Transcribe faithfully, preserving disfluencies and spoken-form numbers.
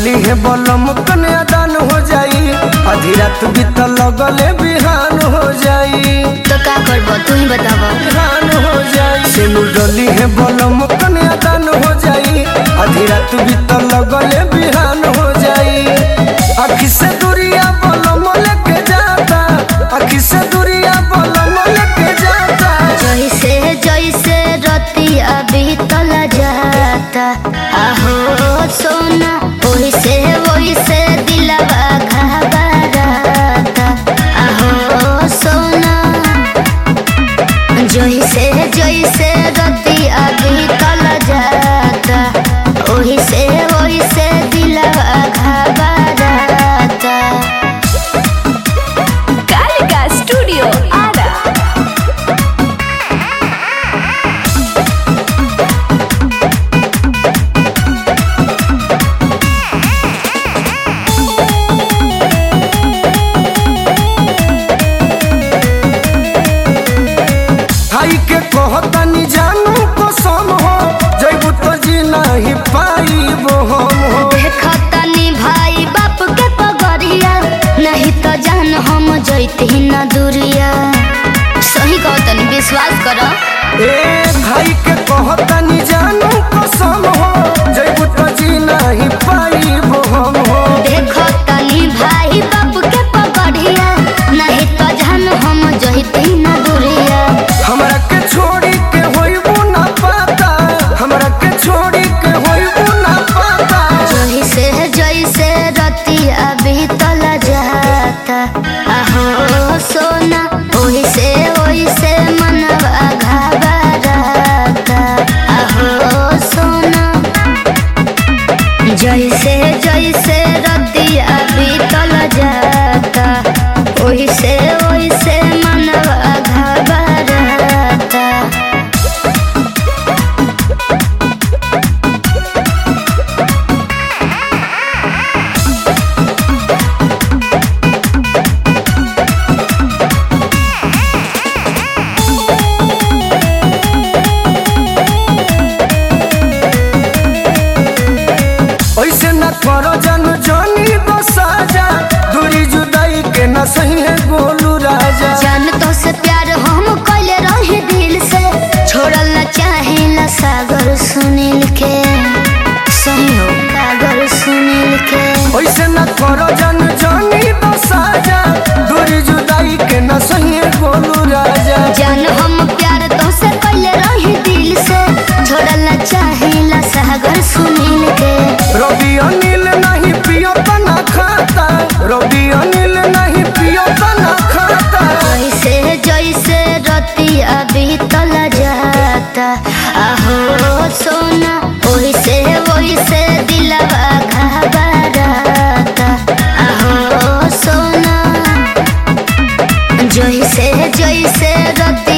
डली है बलम कन्या दान हो जाई, आधी रात बीत लगले बिहान हो जाई। तो का करबो तू ही बतावा। बिहान हो जाई सेनु डली है बलम कन्या दान हो जाई, आधी रात बीत लगले बिहान हो जाई। आखी से दूरिया बलम लेके जाता, आखी से दूरिया बलम लेके जाता। जैसे जैसे रतिया बीतल जाता, आहो सोना ओइसे ओइसे दिलवा घबराता। आहो सोना जैसे जैसे रतिया बीतल जाता, ओइसे ओइसे दिलवा घबराता। कालिका स्टूडियो आरा। भाई के कहतनी जानू कसम हो, जैबू तो जी नहीं पाइबो हम हो। देखतनी भाई बाप के पगरिया, नहीं तो जान हम जैती न दूरिया। सही कहतनी विश्वास कर। ए भाई के कहतनी जानू कसम हो, जैबू तो जी नहीं पाइबो हम हो। देखतनी भाई बाप के पगरिया, नहीं तो जान हम जैती न दूरिया। हमरा के छोड़ी के होइबू ना पाता, हमरा के छोड़ी के होइबू ना पाता। जैसे जैसे रतिया बीतल जाता, आहो सोना ओइसे ओइसे मनवा घबराता। आहो सोना जैसे जैसे रतिया बीतल जाता, ओइसे ओइसे मनवा घबराता। ऐसे न करो जानू जानी दो साजा, दूरी जुदाई के न सही है गोलू राजा। जान तो से प्यार हम कइले रही दिल से, छोड़ल न चाहेला सागर सुनील के। सही हो सागर सुनील के। ऐसे न करो जानू जानी दो साजा, दूरी जुदाई के न सही है गोलू राजा। जान हम प्यार तो से कइले रही दिल से, छोड़ल न चाहेला सागर सुनील के। रवि अनिल नहीं पियो तना खाता, रवि अनिल नहीं पियो तना खाता। जैसे जैसे रतिया बीतल जाता, आहो सोना ओइसे ओइसे दिलवा घबराता। आहो सोना जैसे जैसे रतिया